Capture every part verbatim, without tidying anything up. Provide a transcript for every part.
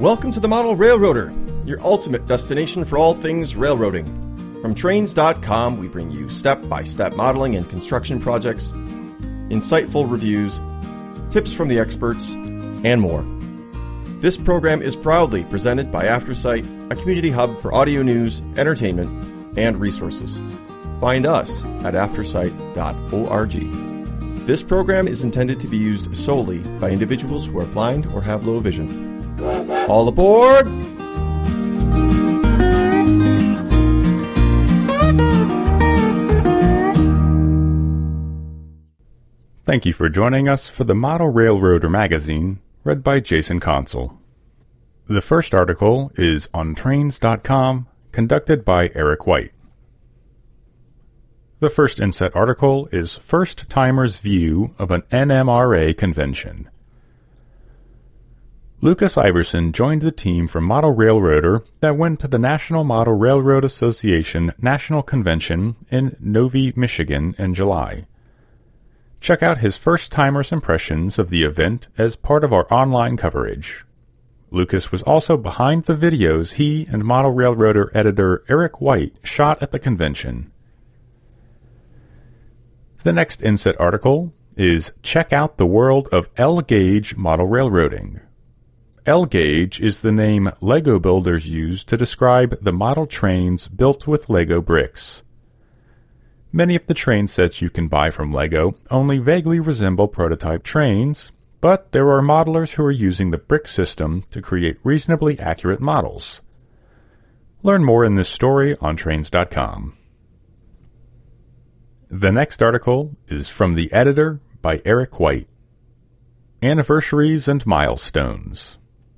Welcome to the Model Railroader, your ultimate destination for all things railroading. From Trains dot com, we bring you step-by-step modeling and construction projects, insightful reviews, tips from the experts, and more. This program is proudly presented by AfterSight, a community hub for audio news, entertainment, and resources. Find us at aftersight dot org. This program is intended to be used solely by individuals who are blind or have low vision. All aboard! Thank you for joining us for the Model Railroader magazine, read by Jason Consul. The first article is on Trains dot com, conducted by Eric White. The first inset article is First Timer's View of an N M R A Convention. Lucas Iverson joined the team from Model Railroader that went to the National Model Railroad Association National Convention in Novi, Michigan in July. Check out his first-timer's impressions of the event as part of our online coverage. Lucas was also behind the videos he and Model Railroader editor Eric White shot at the convention. The next inset article is Check Out the World of L-Gauge Model Railroading. L-Gauge is the name Lego builders use to describe the model trains built with Lego bricks. Many of the train sets you can buy from Lego only vaguely resemble prototype trains, but there are modelers who are using the brick system to create reasonably accurate models. Learn more in this story on Trains dot com. The next article is from the editor by Eric White. Anniversaries and Milestones.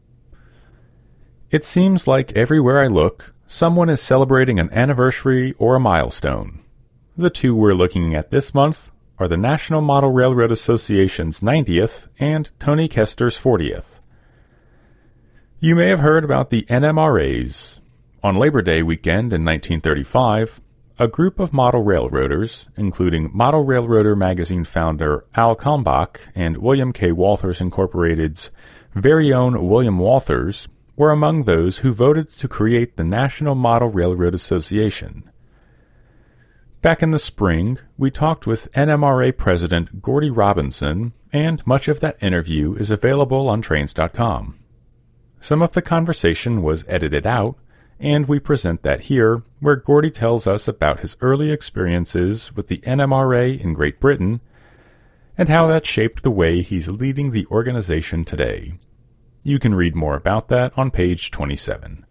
It seems like everywhere I look, someone is celebrating an anniversary or a milestone. The two we're looking at this month are the National Model Railroad Association's ninetieth and Tony Kester's fortieth. You may have heard about the N M R As. On Labor Day weekend in nineteen thirty-five, a group of model railroaders, including Model Railroader magazine founder Al Kalmbach and William K. Walthers Incorporated's very own William Walthers, were among those who voted to create the National Model Railroad Association. Back in the spring, we talked with N M R A President Gordie Robinson, and much of that interview is available on Trains dot com. Some of the conversation was edited out, and we present that here, where Gordie tells us about his early experiences with the N M R A in Great Britain, and how that shaped the way he's leading the organization today. You can read more about that on page twenty-seven.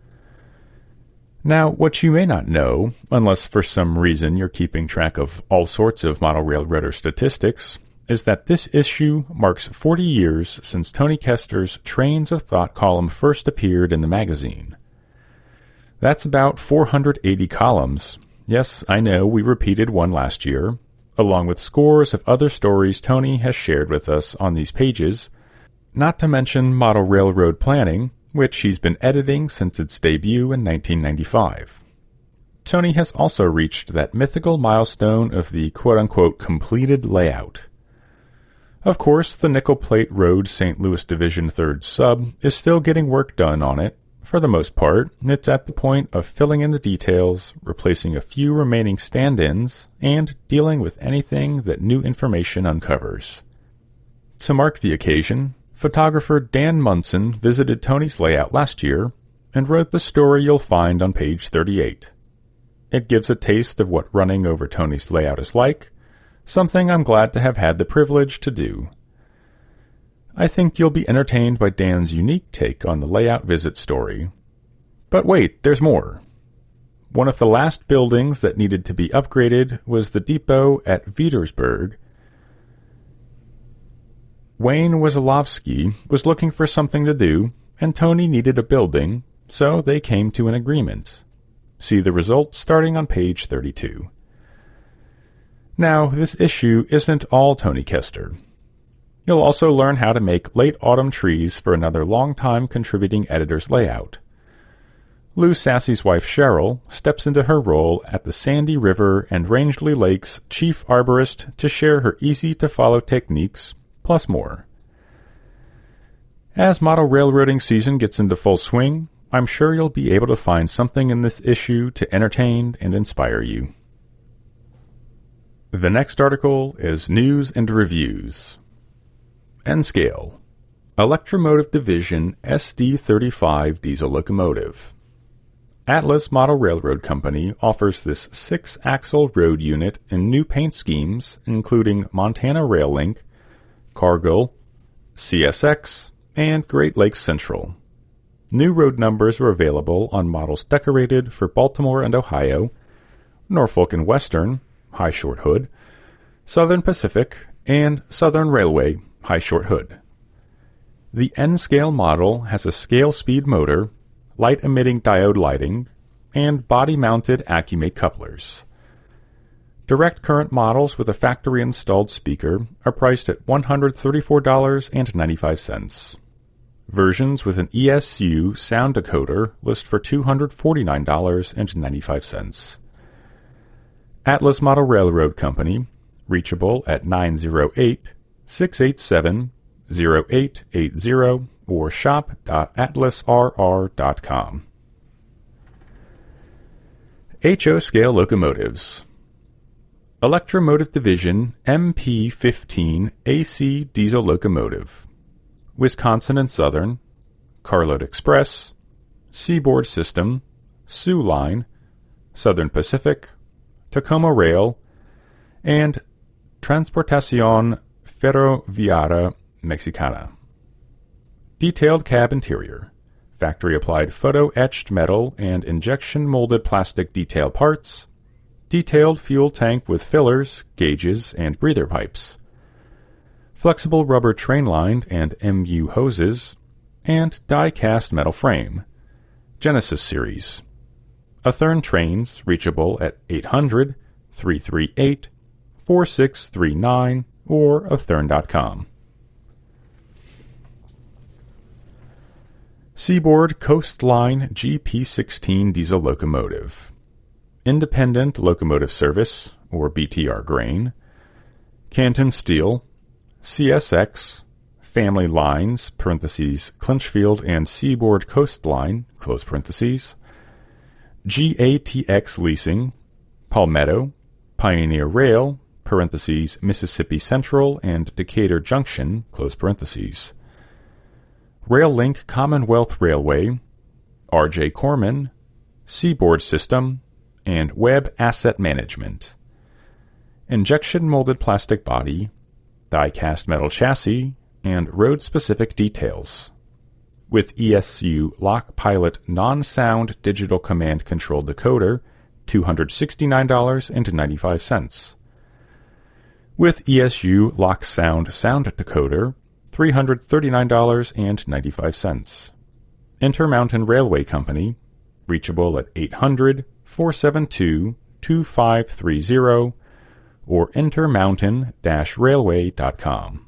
Now, what you may not know, unless for some reason you're keeping track of all sorts of Model Railroader statistics, is that this issue marks forty years since Tony Kester's Trains of Thought column first appeared in the magazine. That's about four hundred eighty columns. Yes, I know we repeated one last year, along with scores of other stories Tony has shared with us on these pages, not to mention Model Railroad Planning, which he's been editing since its debut in nineteen ninety-five. Tony has also reached that mythical milestone of the quote-unquote completed layout. Of course, the Nickel Plate Road Saint Louis Division third Sub is still getting work done on it. For the most part, it's at the point of filling in the details, replacing a few remaining stand-ins, and dealing with anything that new information uncovers. To mark the occasion, photographer Dan Munson visited Tony's layout last year and wrote the story you'll find on page thirty-eight. It gives a taste of what running over Tony's layout is like, something I'm glad to have had the privilege to do. I think you'll be entertained by Dan's unique take on the layout visit story. But wait, there's more. One of the last buildings that needed to be upgraded was the depot at Vietersburg. Wayne Wesolowski was looking for something to do, and Tony needed a building, so they came to an agreement. See the result starting on page thirty-two. Now, this issue isn't all Tony Kester. You'll also learn how to make late autumn trees for another long-time contributing editor's layout. Lou Sassy's wife Cheryl steps into her role at the Sandy River and Rangeley Lakes chief arborist to share her easy-to-follow techniques, plus more. As model railroading season gets into full swing, I'm sure you'll be able to find something in this issue to entertain and inspire you. The next article is News and Reviews. N-Scale, Electromotive Division S D thirty-five diesel locomotive. Atlas Model Railroad Company offers this six-axle road unit in new paint schemes, including Montana Rail Link, Cargill, C S X, and Great Lakes Central. New road numbers are available on models decorated for Baltimore and Ohio, Norfolk and Western, high short hood, Southern Pacific, and Southern Railway, high short hood. The N-Scale model has a scale-speed motor, light-emitting diode lighting, and body-mounted Accumate couplers. Direct current models with a factory-installed speaker are priced at one hundred thirty-four dollars and ninety-five cents. Versions with an E S U sound decoder list for two hundred forty-nine dollars and ninety-five cents. Atlas Model Railroad Company, reachable at nine oh eight, six eight seven, oh eight eight zero or shop dot atlas r r dot com. H O Scale Locomotives. Electromotive Division M P fifteen A C Diesel Locomotive. Wisconsin and Southern, Carload Express, Seaboard System, Soo Line, Southern Pacific, Tacoma Rail, and Transportación Ferroviaria Mexicana. Detailed cab interior. Factory-applied photo-etched metal and injection-molded plastic detail parts. Detailed fuel tank with fillers, gauges, and breather pipes. Flexible rubber train-lined and M U hoses. And die-cast metal frame. Genesis Series. Athearn trains reachable at eight hundred, three three eight, four six three nine or athearn dot com. Seaboard Coastline G P sixteen diesel locomotive. Independent Locomotive Service, or B T R grain. Canton Steel. C S X. Family Lines, parentheses, Clinchfield and Seaboard Coastline, close parentheses. G A T X Leasing. Palmetto. Pioneer Rail, parentheses, Mississippi Central and Decatur Junction, close parentheses. Rail Link Commonwealth Railway, R J Corman, Seaboard System, and Web Asset Management. Injection molded plastic body, die-cast metal chassis, and road-specific details. With E S U Lock Pilot non-sound digital command control decoder, two hundred sixty-nine dollars and ninety-five cents. With E S U Lock Sound sound decoder, three hundred thirty-nine dollars and ninety-five cents. Intermountain Railway Company, reachable at eight hundred, four seven two, two five three zero or intermountain dash railway dot com.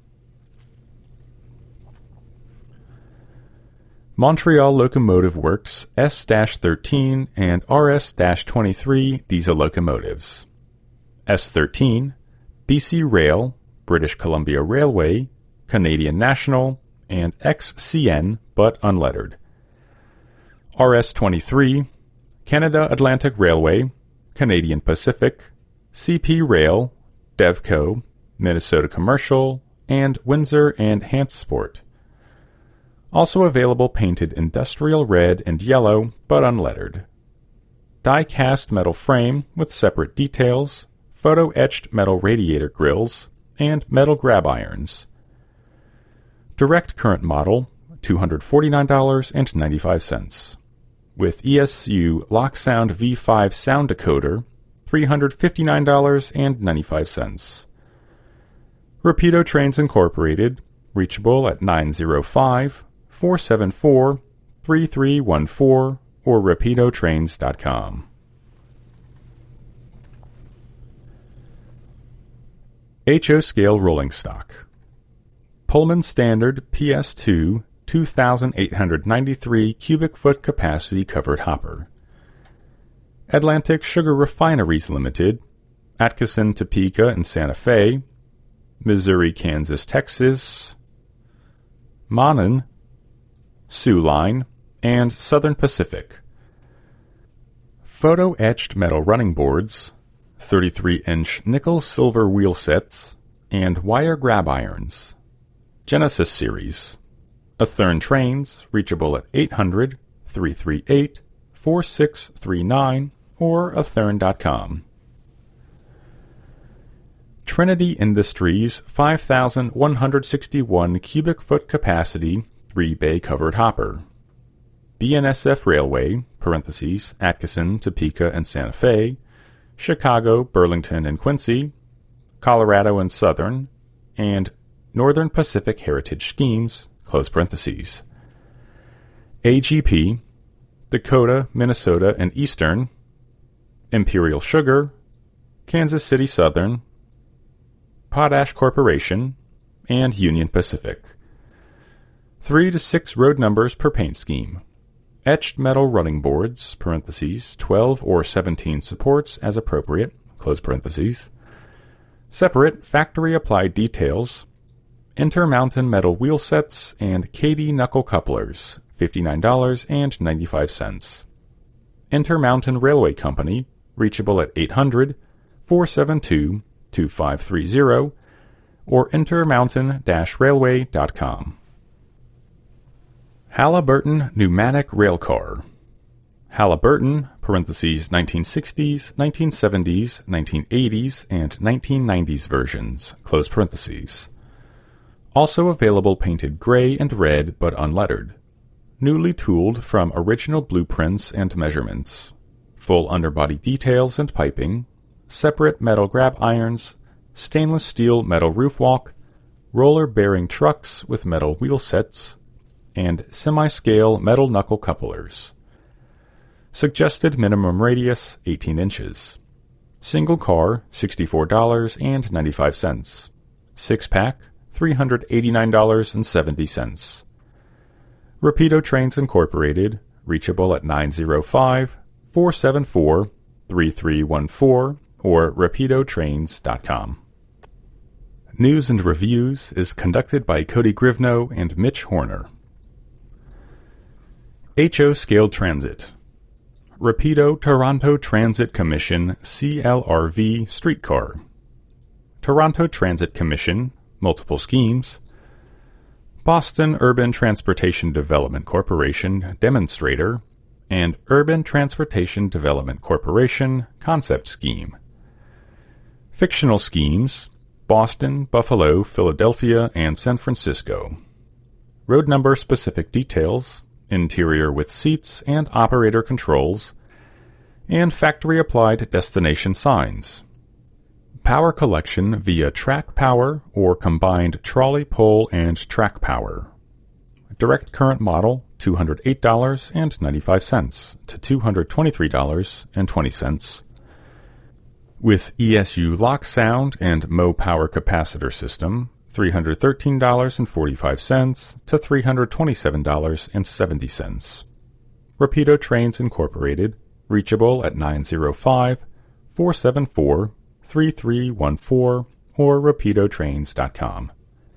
Montreal Locomotive Works S thirteen and R S twenty-three diesel locomotives. S thirteen, B C Rail, British Columbia Railway, Canadian National, and X C N, but unlettered. R S twenty-three, Canada Atlantic Railway, Canadian Pacific, C P Rail, Devco, Minnesota Commercial, and Windsor and Hantsport. Also available painted industrial red and yellow, but unlettered. Die-cast metal frame with separate details, photo-etched metal radiator grills, and metal grab irons. Direct current model, two hundred forty-nine dollars and ninety-five cents. With E S U LockSound V five sound decoder, three hundred fifty-nine dollars and ninety-five cents. Rapido Trains Incorporated, reachable at nine oh five, four seven four, three three one four or rapido trains dot com. H O Scale Rolling Stock. Pullman Standard P S two two thousand eight hundred ninety-three cubic foot capacity covered hopper. Atlantic Sugar Refineries Limited, Atchison, Topeka, and Santa Fe, Missouri, Kansas, Texas, Monon, Soo Line, and Southern Pacific. Photo-etched metal running boards, thirty-three inch nickel-silver wheel sets, and wire grab irons. Genesis Series. Athearn Trains, reachable at eight hundred, three three eight, four six three nine or athearn dot com. Trinity Industries five thousand one hundred sixty-one cubic foot capacity three bay covered hopper. B N S F Railway, parentheses, Atchison, Topeka, and Santa Fe, Chicago, Burlington, and Quincy, Colorado and Southern, and Northern Pacific Heritage Schemes, close parentheses. A G P, Dakota, Minnesota, and Eastern, Imperial Sugar, Kansas City Southern, Potash Corporation, and Union Pacific. Three to six road numbers per paint scheme. Etched metal running boards, parentheses, twelve or seventeen supports as appropriate, close parentheses. Separate factory-applied details. Intermountain metal wheel sets and K D knuckle couplers, fifty-nine dollars and ninety-five cents. Intermountain Railway Company, reachable at eight hundred, four seven two, two five three zero or intermountain dash railway dot com. Halliburton Pneumatic Railcar. Halliburton, parentheses, nineteen sixties, nineteen seventies, nineteen eighties, and nineteen nineties versions, close parentheses. Also available painted gray and red but unlettered. Newly tooled from original blueprints and measurements. Full underbody details and piping. Separate metal grab irons. Stainless steel metal roof walk. Roller bearing trucks with metal wheel sets. And semi-scale metal knuckle couplers. Suggested minimum radius, eighteen inches. Single car, sixty-four dollars and ninety-five cents. Six-pack, three hundred eighty-nine dollars and seventy cents. Rapido Trains Incorporated, reachable at nine oh five, four seven four, three three one four or rapido trains dot com. News and Reviews is conducted by Cody Grivno and Mitch Horner. H O Scaled Transit. Rapido Toronto Transit Commission C L R V Streetcar. Toronto Transit Commission, multiple schemes. Boston Urban Transportation Development Corporation Demonstrator, and Urban Transportation Development Corporation Concept Scheme. Fictional schemes, Boston, Buffalo, Philadelphia, and San Francisco. Road number specific details, interior with seats and operator controls, and factory-applied destination signs. Power collection via track power or combined trolley pole and track power. Direct current model two hundred eight dollars and ninety-five cents to two hundred twenty-three dollars and twenty cents. With E S U lock sound and M O power capacitor system, three hundred thirteen dollars and forty-five cents to three hundred twenty-seven dollars and seventy cents. Rapido Trains Incorporated, reachable at nine oh five, four seven four, three three one four or rapido trains dot com.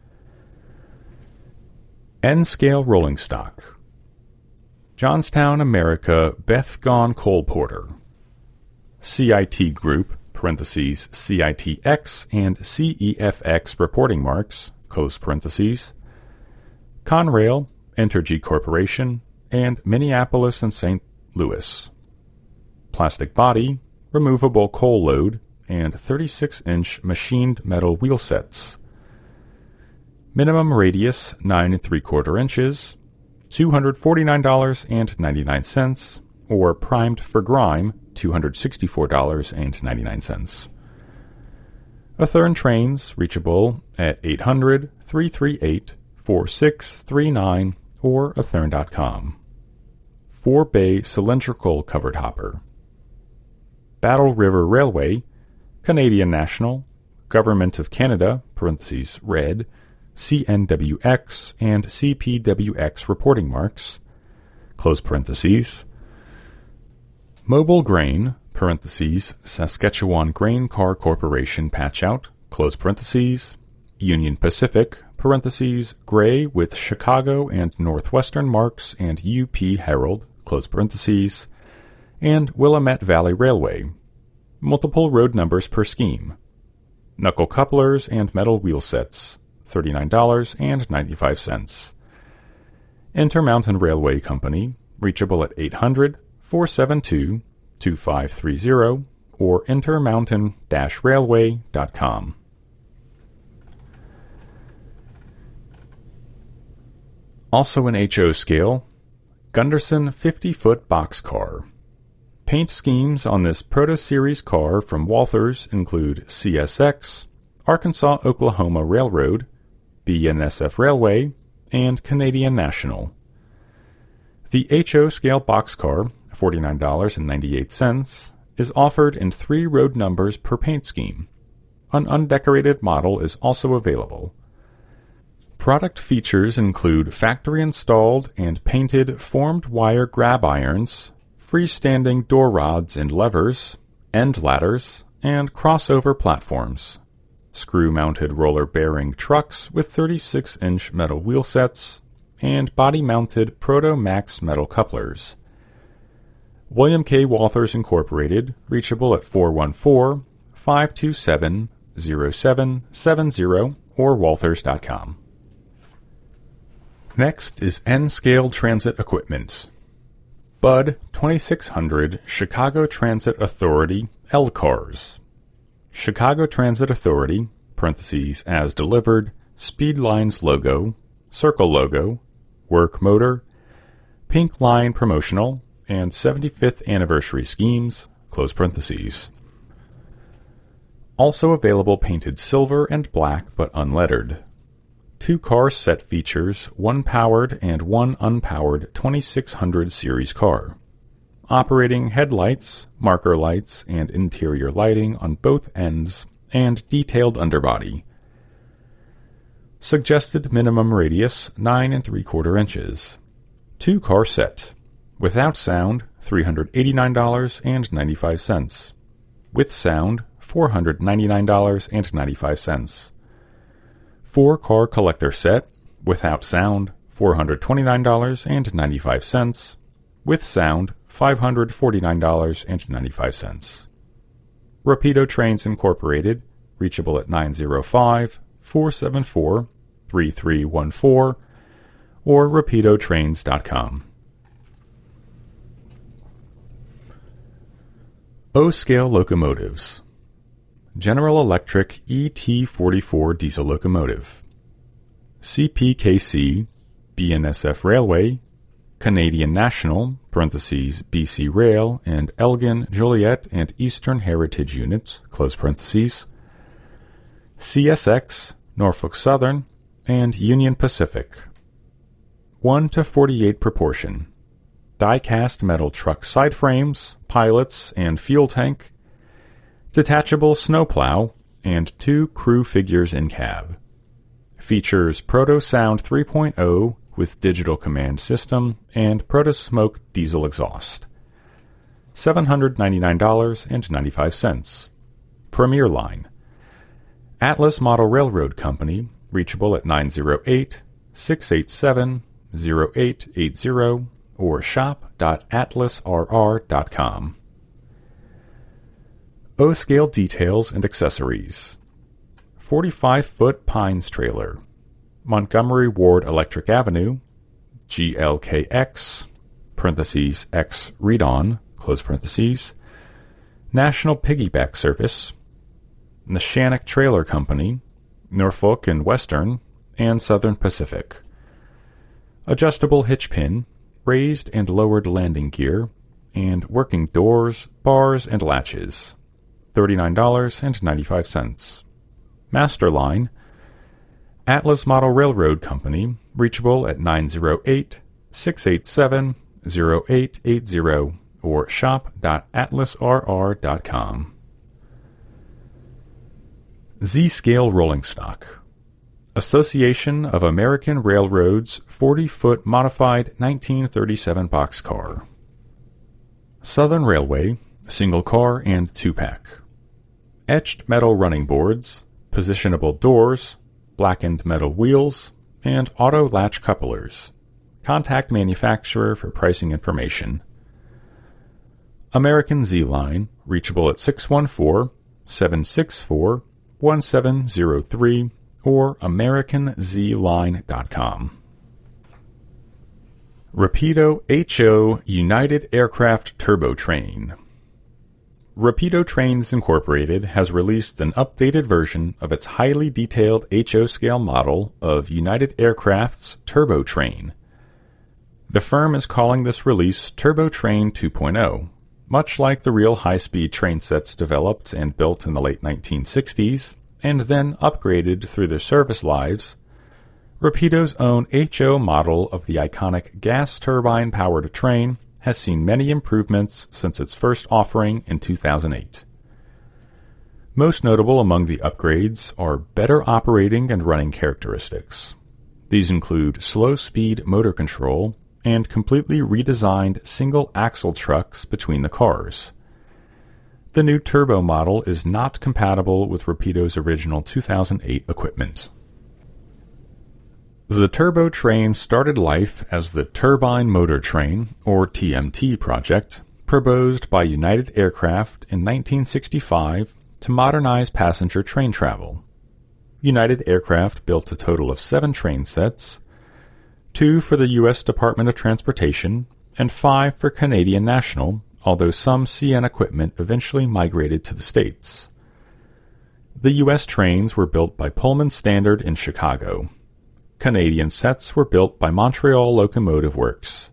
N-Scale Rolling Stock. Johnstown, America, Bethgone Coal Porter. C I T Group, parentheses, C I T X and C E F X reporting marks, close parentheses. Conrail, Entergy Corporation, and Minneapolis and Saint Louis. Plastic body, removable coal load, and thirty-six inch machined metal wheel sets. Minimum radius nine and three quarter inches, two hundred forty-nine dollars and ninety-nine cents, or primed for grime, two hundred sixty-four dollars and ninety-nine cents. Athearn Trains, reachable at eight hundred, three three eight, four six three nine or athearn dot com. Four bay cylindrical covered hopper. Battle River Railway, Canadian National, Government of Canada, parentheses, red, C N W X and C P W X reporting marks, close parentheses. Mobile Grain, parentheses, Saskatchewan Grain Car Corporation patch out, close parentheses. Union Pacific, parentheses, gray with Chicago and Northwestern marks and U P Herald, close parentheses, and Willamette Valley Railway. Multiple road numbers per scheme. Knuckle couplers and metal wheel sets, thirty-nine dollars and ninety-five cents. Intermountain Railway Company, reachable at eight hundred, four seven two, two five three zero or intermountain dash railway dot com. Also in H O scale, Gunderson fifty-foot boxcar. Paint schemes on this Proto-Series car from Walthers include C S X, Arkansas-Oklahoma Railroad, B N S F Railway, and Canadian National. The H O scale boxcar, forty-nine dollars and ninety-eight cents, is offered in three road numbers per paint scheme. An undecorated model is also available. Product features include factory-installed and painted formed wire grab irons, freestanding door rods and levers, end ladders, and crossover platforms, screw-mounted roller bearing trucks with thirty-six inch metal wheel sets, and body-mounted Proto Max metal couplers. William K. Walthers Incorporated, reachable at four one four, five two seven, zero seven seven zero or walthers dot com. Next is N-Scale Transit Equipment. B U D twenty-six hundred Chicago Transit Authority L cars. Chicago Transit Authority, parentheses, as delivered, Speed Lines logo, Circle logo, Work motor, Pink Line promotional, and seventy-fifth anniversary schemes, close parentheses. Also available painted silver and black but unlettered. Two car set features one powered and one unpowered twenty-six hundred series car, operating headlights, marker lights, and interior lighting on both ends, and detailed underbody. Suggested minimum radius nine and three quarter inches. Two car set. Without sound, three hundred eighty-nine dollars and ninety-five cents. With sound, four hundred ninety-nine dollars and ninety-five cents. Four car collector set, without sound, four hundred twenty-nine dollars and ninety-five cents. With sound, five hundred forty-nine dollars and ninety-five cents. Rapido Trains Incorporated, reachable at nine zero five, four seven four, three three one four or rapido trains dot com. O-Scale Locomotives. General Electric E T forty-four diesel locomotive. C P K C, B N S F Railway, Canadian National, parentheses, B C Rail, and Elgin, Joliet, and Eastern Heritage Units, close parentheses, C S X, Norfolk Southern, and Union Pacific. one to forty-eight proportion. Die-cast metal truck side frames, pilots, and fuel tank, detachable snowplow, and two crew figures in cab. Features Proto Sound three point oh with digital command system and Proto Smoke diesel exhaust. seven hundred ninety-nine dollars and ninety-five cents. Premier Line. Atlas Model Railroad Company, reachable at nine zero eight, six eight seven, zero eight eight zero or shop dot atlas r r dot com. O-Scale Details and Accessories. forty-five foot Pines Trailer. Montgomery Ward Electric Avenue, G L K X, parentheses, X read-on, close parentheses, National Piggyback Service, Neshannock Trailer Company, Norfolk and Western, and Southern Pacific. Adjustable hitch pin, raised and lowered landing gear, and working doors, bars, and latches. thirty-nine dollars and ninety-five cents. Master Line. Atlas Model Railroad Company, reachable at nine zero eight, six eight seven, zero eight eight zero or shop dot atlas r r dot com. Z-Scale Rolling Stock. Association of American Railroads forty foot modified nineteen thirty-seven boxcar. Southern Railway, single car and two-pack. Etched metal running boards, positionable doors, blackened metal wheels, and auto latch couplers. Contact manufacturer for pricing information. American Z-Line, reachable at six one four, seven six four, one seven zero three or american z line dot com. Rapido H O United Aircraft Turbo Train. Rapido Trains Incorporated has released an updated version of its highly detailed H O scale model of United Aircraft's Turbo Train. The firm is calling this release Turbo Train two point oh, much like the real high-speed train sets developed and built in the late nineteen sixties and then upgraded through their service lives. Rapido's own H O model of the iconic gas turbine-powered train has seen many improvements since its first offering in two thousand eight. Most notable among the upgrades are better operating and running characteristics. These include slow-speed motor control and completely redesigned single-axle trucks between the cars. The new turbo model is not compatible with Rapido's original two thousand eight equipment. The Turbo Train started life as the Turbine Motor Train, or T M T project, proposed by United Aircraft in nineteen sixty-five to modernize passenger train travel. United Aircraft built a total of seven train sets, two for the U S Department of Transportation and five for Canadian National, although some C N equipment eventually migrated to the States. The U S trains were built by Pullman Standard in Chicago. Canadian sets were built by Montreal Locomotive Works.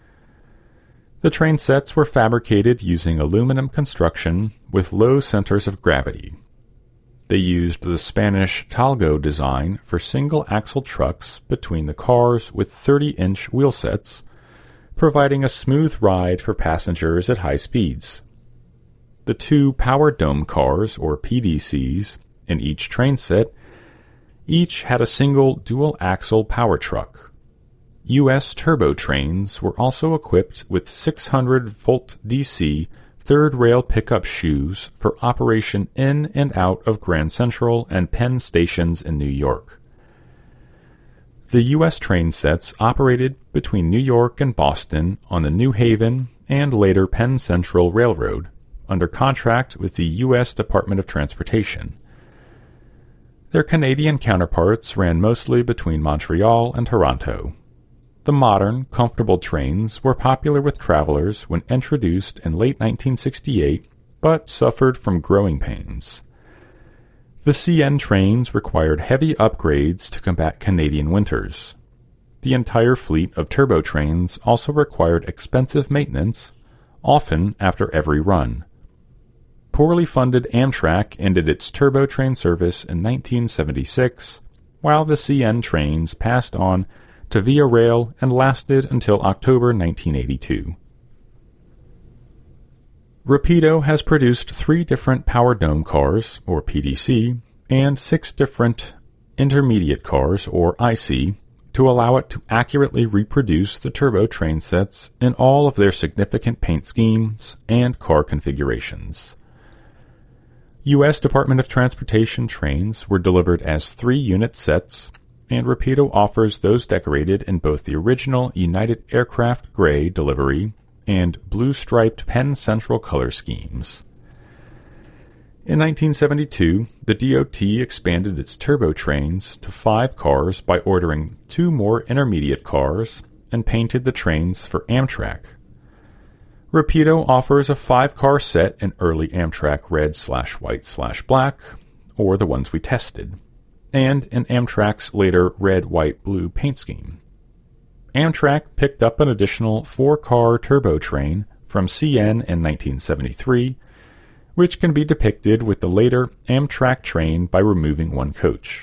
The train sets were fabricated using aluminum construction with low centers of gravity. They used the Spanish Talgo design for single-axle trucks between the cars with thirty-inch wheel sets, providing a smooth ride for passengers at high speeds. The two Power Dome cars, or P D Cs, in each train set each had a single dual-axle power truck. U S turbo trains were also equipped with six hundred volt D C third-rail pickup shoes for operation in and out of Grand Central and Penn stations in New York. The U S train sets operated between New York and Boston on the New Haven and later Penn Central Railroad, under contract with the U S Department of Transportation. Their Canadian counterparts ran mostly between Montreal and Toronto. The modern, comfortable trains were popular with travelers when introduced in late nineteen sixty-eight, but suffered from growing pains. The C N trains required heavy upgrades to combat Canadian winters. The entire fleet of turbo trains also required expensive maintenance, often after every run. Poorly funded Amtrak ended its turbo train service in nineteen seventy-six, while the C N trains passed on to Via Rail and lasted until October nineteen eighty-two. Rapido has produced three different Power Dome cars, or P D C, and six different intermediate cars, or I C, to allow it to accurately reproduce the turbo train sets in all of their significant paint schemes and car configurations. U S Department of Transportation trains were delivered as three-unit sets, and Rapido offers those decorated in both the original United Aircraft Gray delivery and blue-striped Penn Central color schemes. In nineteen seventy-two, the D O T expanded its turbo trains to five cars by ordering two more intermediate cars and painted the trains for Amtrak. Rapido offers a five-car set in early Amtrak red slash white slash black, or the ones we tested, and in Amtrak's later red, white, blue paint scheme. Amtrak picked up an additional four-car turbo train from C N in nineteen seventy-three, which can be depicted with the later Amtrak train by removing one coach.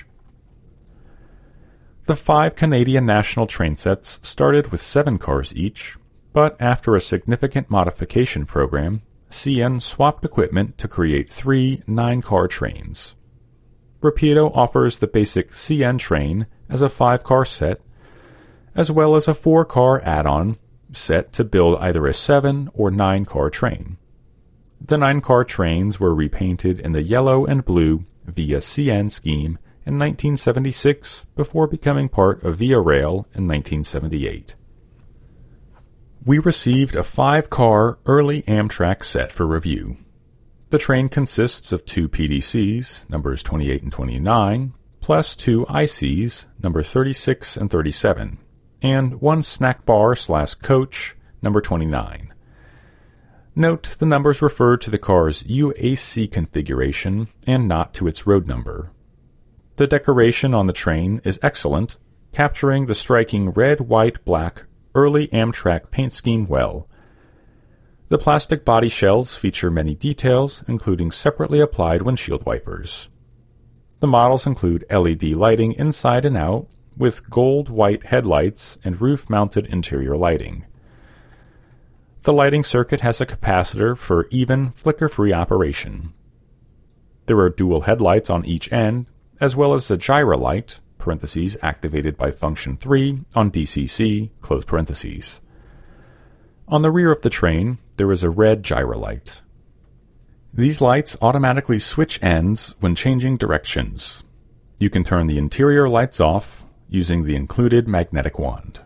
The five Canadian National train sets started with seven cars each, but after a significant modification program, C N swapped equipment to create three nine-car trains. Rapido offers the basic C N train as a five-car set, as well as a four-car add-on set to build either a seven- or nine-car train. The nine-car trains were repainted in the yellow and blue via C N scheme in nineteen seventy-six before becoming part of Via Rail in nineteen seventy-eight. We received a five-car early Amtrak set for review. The train consists of two P D Cs, numbers twenty-eight and twenty-nine, plus two I Cs, number thirty-six and thirty-seven, and one snack bar slash coach, number twenty-nine. Note the numbers refer to the car's U A C configuration and not to its road number. The decoration on the train is excellent, capturing the striking red, white, black early Amtrak paint scheme well. The plastic body shells feature many details, including separately applied windshield wipers. The models include L E D lighting inside and out, with gold-white headlights and roof-mounted interior lighting. The lighting circuit has a capacitor for even, flicker-free operation. There are dual headlights on each end, as well as a gyrolight, parentheses, activated by function three on D C C, close parentheses. On the rear of the train, there is a red gyrolight. These lights automatically switch ends when changing directions. You can turn the interior lights off using the included magnetic wand.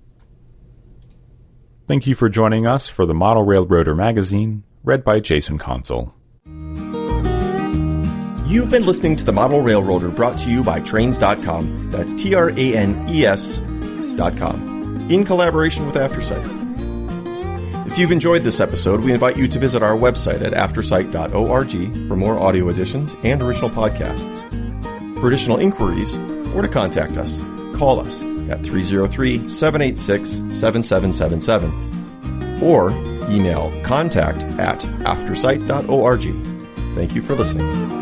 Thank you for joining us for the Model Railroader magazine, read by Jason Consul. You've been listening to the Model Railroader, brought to you by Trains dot com. That's T R A N E S dot com, in collaboration with AfterSight. If you've enjoyed this episode, we invite you to visit our website at aftersight dot org for more audio editions and original podcasts. For additional inquiries or to contact us, call us at three oh three, seven eight six, seven seven seven seven or email contact at aftersight dot org. Thank you for listening.